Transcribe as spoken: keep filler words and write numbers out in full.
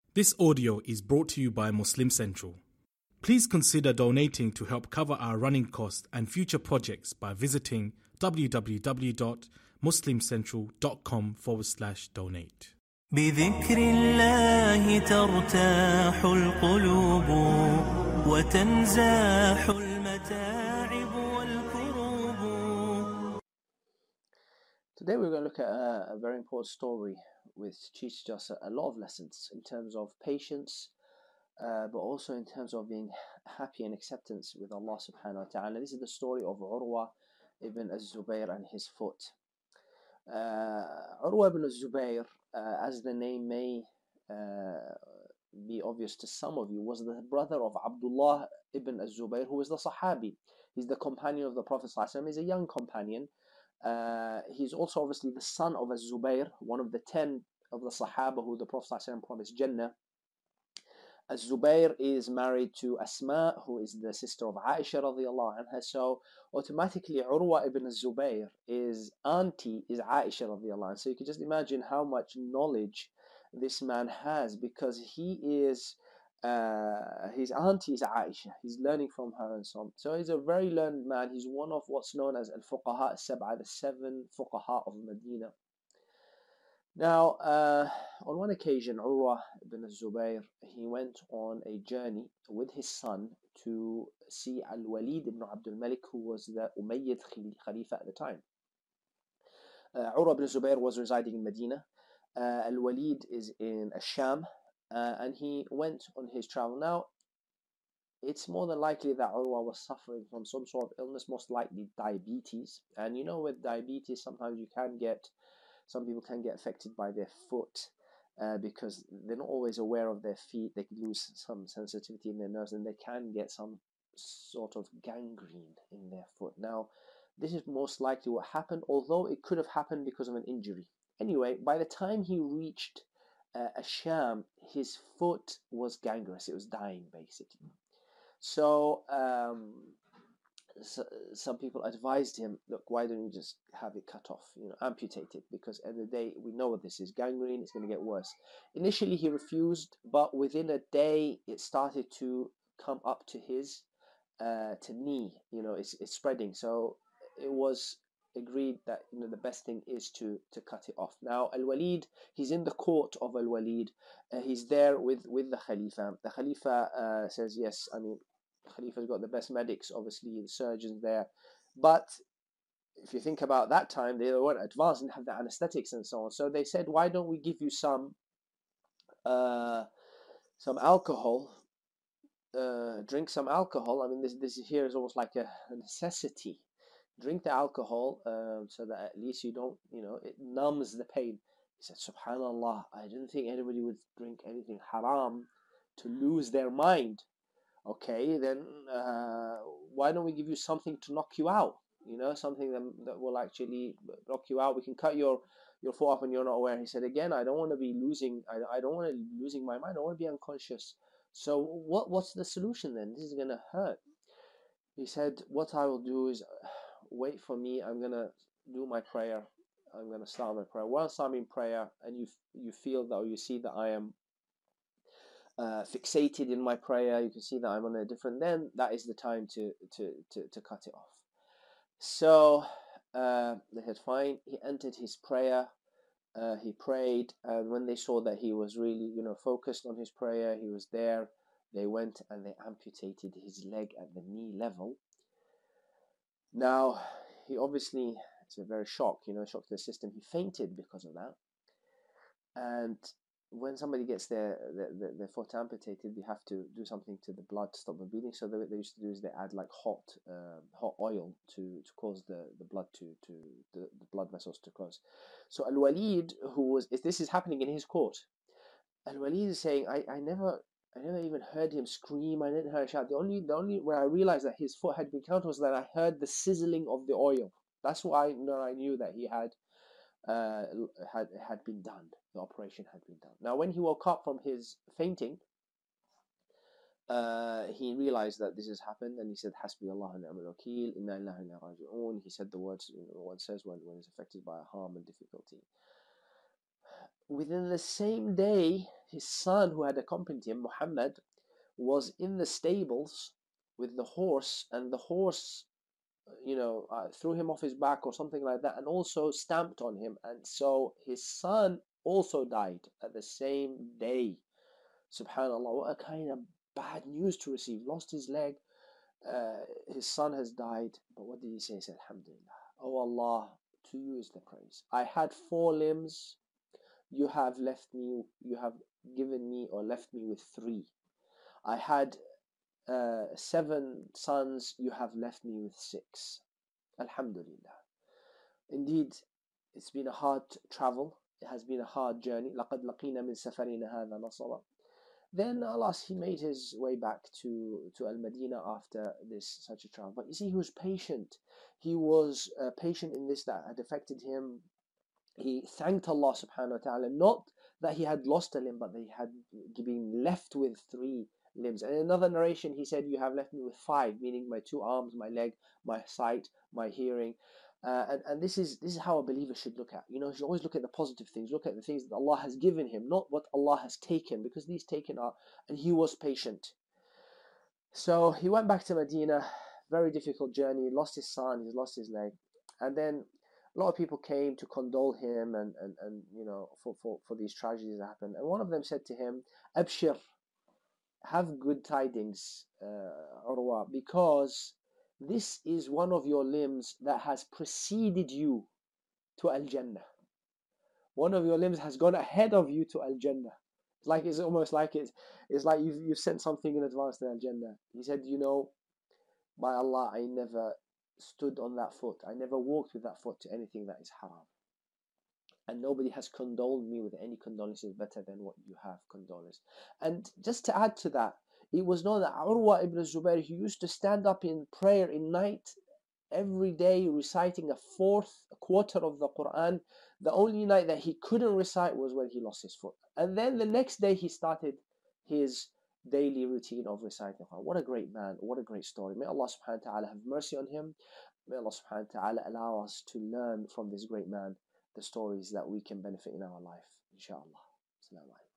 This audio is brought to you by Muslim Central. Please consider donating to help cover our running costs and future projects by visiting www.muslimcentral.com forward slash donate. بذكر الله ترتاح القلوب وتنزاح المتاعب والكروب. Today we're going to look at a, a very important story which teaches us a, a lot of lessons in terms of patience, uh, but also in terms of being happy and acceptance with Allah subhanahu wa ta'ala. This is the story of Urwa ibn al-Zubayr and his foot. Uh, Urwa ibn al-Zubayr, uh, as the name may uh, be obvious to some of you, was the brother of Abdullah ibn al-Zubayr, who was the Sahabi. He's the companion of the Prophet sallallahu alaihi wasallam. He's a young companion. Uh, he's also obviously the son of al-Zubayr, one of the ten of the Sahaba who the Prophet sallallahu alaihi wasallam promised Jannah. Al-Zubayr is married to Asma, who is the sister of Aisha radiallahu anha. So automatically Urwa ibn al-Zubayr is auntie is Aisha radiallahu anha. So you can just imagine how much knowledge this man has, because he is uh, his auntie is Aisha. He's learning from her and so on. So he's a very learned man. He's one of what's known as al-Fuqaha al-Sab'a, the seven Fuqaha of Medina. Now, uh, on one occasion, Urwa ibn al-Zubayr, he went on a journey with his son to see Al-Walid ibn Abdul Malik, who was the Umayyad Khalifa at the time. Uh, Urwa ibn al-Zubayr was residing in Medina. Uh, Al-Walid is in Asham, uh, and he went on his travel. Now, it's more than likely that Urwa was suffering from some sort of illness, most likely diabetes. And you know, with diabetes, sometimes you can get Some people can get affected by their foot uh, because they're not always aware of their feet. They can lose some sensitivity in their nerves, and they can get some sort of gangrene in their foot. Now, this is most likely what happened, although it could have happened because of an injury. Anyway, by the time he reached uh, Asham, his foot was gangrenous. It was dying, basically. So, um, So, some people advised him, look, why don't you just have it cut off, you know, amputated, because at the end of the day, we know what this is, gangrene, it's going to get worse. Initially, he refused, but within a day, it started to come up to his uh, to knee, you know, it's, it's spreading. So it was agreed that, you know, the best thing is to, to cut it off. Now, Al-Walid, he's in the court of Al-Walid. Uh, he's there with, with the Khalifa. The Khalifa uh, says, yes, I mean, Khalifa's got the best medics, obviously, the surgeons there. But if you think about that time, they weren't advanced and have the anesthetics and so on. So they said, why don't we give you some uh, some alcohol? Uh, drink some alcohol. I mean, this this here is almost like a necessity. Drink the alcohol um, so that at least you don't, you know, it numbs the pain. He said, Subhanallah, I didn't think anybody would drink anything haram to lose their mind. Okay, then uh, why don't we give you something to knock you out? You know, something that, that will actually knock you out. We can cut your, your foot off and you're not aware. He said, again, I don't want to be losing, I, I don't want to be losing my mind. I want to be unconscious. So what what's the solution then? This is going to hurt. He said, what I will do is wait for me. I'm going to do my prayer. I'm going to start my prayer. Once I'm in prayer and you you feel that, or you see that I am Uh, fixated in my prayer, you can see that I'm on a different, then that is the time to to to, to cut it off. So uh, they said fine. He entered his prayer, uh, he prayed, and when they saw that he was really, you know, focused on his prayer, he was there, they went and they amputated his leg at the knee level. Now, he obviously, it's a very shock, you know, shock to the system. He fainted because of that. And when somebody gets their, their, their foot amputated, they have to do something to the blood to stop the bleeding. So what they used to do is they add like hot uh, hot oil to, to cause the, the blood to, to the, the blood vessels to close. So Al-Walid, who was, if this is happening in his court, Al-Walid is saying, I, I never I never even heard him scream, I didn't hear a shout. The only the only where I realized that his foot had been cut was that I heard the sizzling of the oil. That's why I know I knew that he had uh, had had been done. The operation had been done. Now, when he woke up from his fainting, uh, he realized that this has happened, and he said, "Hasbi Allah wa ni'mal wakeel, inna lillahi wa inna ilaihi raji'un." He said the words, you know, one says when when he's affected by a harm and difficulty. Within the same day, his son who had accompanied him, Muhammad, was in the stables with the horse, and the horse, you know, uh, threw him off his back or something like that, and also stamped on him. And so his son also died at the same day. Subhanallah, what a kind of bad news to receive. Lost his leg, uh, his son has died. But what did he say? He said, Alhamdulillah. Oh Allah, to you is the praise. I had four limbs. You have left me, you have given me or left me with three. I had uh, seven sons. You have left me with six. Alhamdulillah. Indeed, it's been a hard travel. It has been a hard journey. لَقَدْ لَقِينَا مِنْ سَفَرِنَا هَذَا نَصَبًا. Then alas, he made his way back to, to Al-Madinah after this such a travel. But you see, he was patient. He was uh, patient in this that had affected him. He thanked Allah subhanahu wa ta'ala, not that he had lost a limb, but that he had been left with three limbs. And in another narration, he said, you have left me with five, meaning my two arms, my leg, my sight, my hearing. Uh, and, and this is this is how a believer should look at. You know, he should always look at the positive things, look at the things that Allah has given him, not what Allah has taken, because these taken are, and he was patient. So he went back to Medina, very difficult journey, lost his son, he's lost his leg. And then a lot of people came to condole him and, and, and you know, for, for, for these tragedies that happened. And one of them said to him, Abshir, have good tidings, uh, Urwa, because this is one of your limbs that has preceded you to Al-Jannah. One of your limbs has gone ahead of you to Al-Jannah. It's like, it's almost like it's, it's like you've, you've sent something in advance to Al-Jannah. He said, you know, by Allah, I never stood on that foot. I never walked with that foot to anything that is haram. And nobody has condoled me with any condolences better than what you have condolence. And just to add to that, it was known that Urwa ibn Zubayr, he used to stand up in prayer in night every day reciting a fourth, a quarter of the Quran. The only night that he couldn't recite was when he lost his foot. And then the next day he started his daily routine of reciting the Quran. What a great man, what a great story. May Allah subhanahu wa ta'ala have mercy on him. May Allah subhanahu wa ta'ala allow us to learn from this great man the stories that we can benefit in our life. Inshallah. Assalamu alaikum.